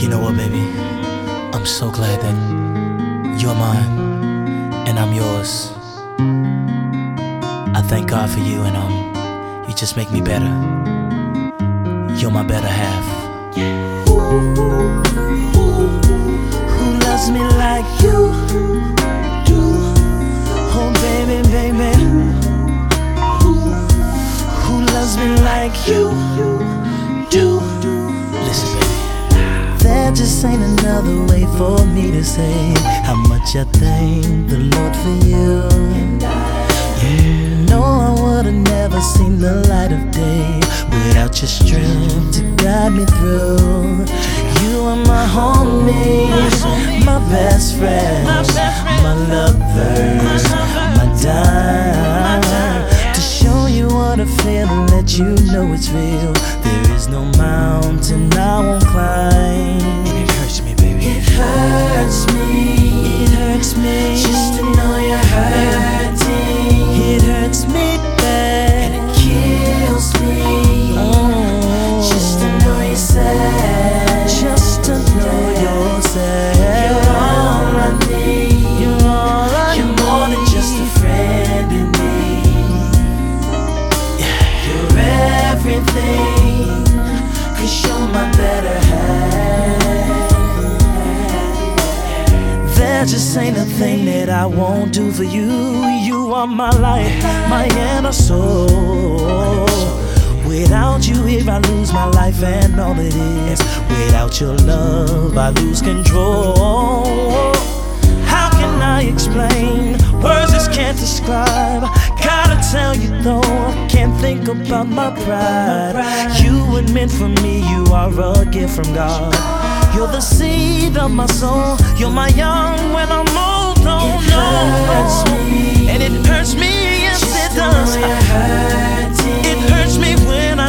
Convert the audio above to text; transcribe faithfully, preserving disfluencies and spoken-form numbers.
know what, baby? I'm so glad that you're mine and I'm yours. I thank God for you, and um, you just make me better. You're my better half. Who loves me like you do? Oh, baby, baby. Who loves me like you do? Listen, baby. There just ain't another way for me to say how much I thank the Lord for you. You know I would've never seen the light of day without your strength to guide me through. You are my homie, my best friend, my lover, my dime. To show you what I feel and let you know it's real. There is no mountain I won't climb. And it hurts me, baby. It hurts me. It hurts me just to know you're hurting. It hurts me bad, and it kills me. Oh, just to know you're sad. Just to know you're sad. You're all I need. You're all I you're need. More than just a friend in need. Yeah. You're everything, 'cause you're my better half. There just ain't a thing that I won't do for you. You are my life, my inner soul. Without you here I lose my life and all it is. Without your love I lose control. How can I explain? Words just can't describe. Gotta tell you though, I can't think about my pride. You were meant for me, you are a gift from God. You're the seed of my soul. You're my young when I'm old. Oh no, it hurts me, and it hurts me, yes it does. It hurts me when